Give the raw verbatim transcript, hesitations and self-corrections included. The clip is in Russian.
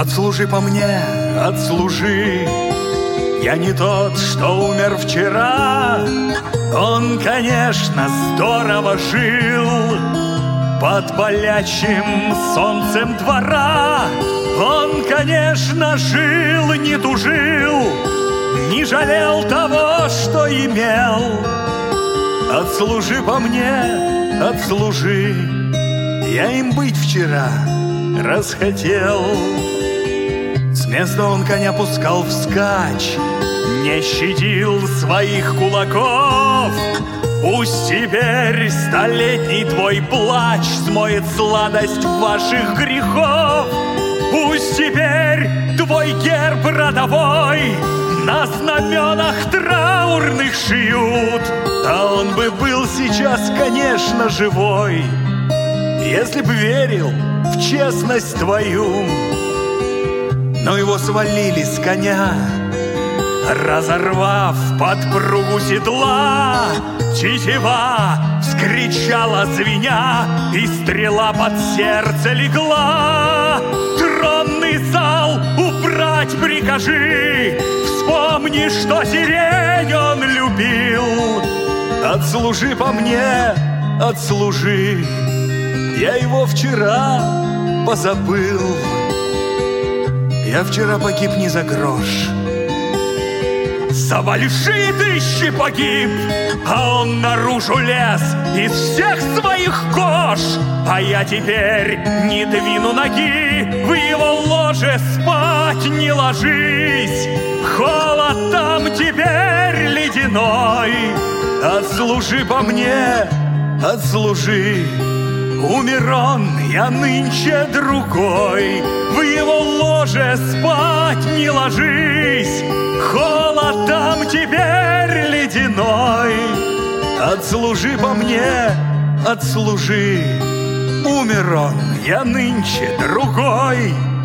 Отслужи по мне, отслужи. Я не тот, что умер вчера. Он, конечно, здорово жил под палящим солнцем двора. Он, конечно, жил, не тужил, не жалел того, что имел. Отслужи по мне, отслужи. Я им быть вчера расхотел. С места он коня пускал вскачь, не щадил своих кулаков. Пусть теперь столетний твой плач смоет сладость ваших грехов. Пусть теперь твой герб родовой на знаменах траурных шьют. А он бы был сейчас, конечно, живой, если б верил в честность твою. Но его свалили с коня, разорвав подпругу седла. Тетива вскричала звеня, и стрела под сердце легла. Тронный зал убрать прикажи, вспомни, что сирень он любил. Отслужи по мне, отслужи. Я его вчера позабыл. Я вчера погиб не за грош, за большие тысячи погиб. А он наружу лез из всех своих кож. А я теперь не двину ноги, в его ложе спать не ложись. Холод там теперь ледяной. Отслужи по мне, отслужи. Умер он, я нынче другой. В его ложе спать не ложись. Холод там теперь ледяной. Отслужи по мне, отслужи. Умер он, я нынче другой.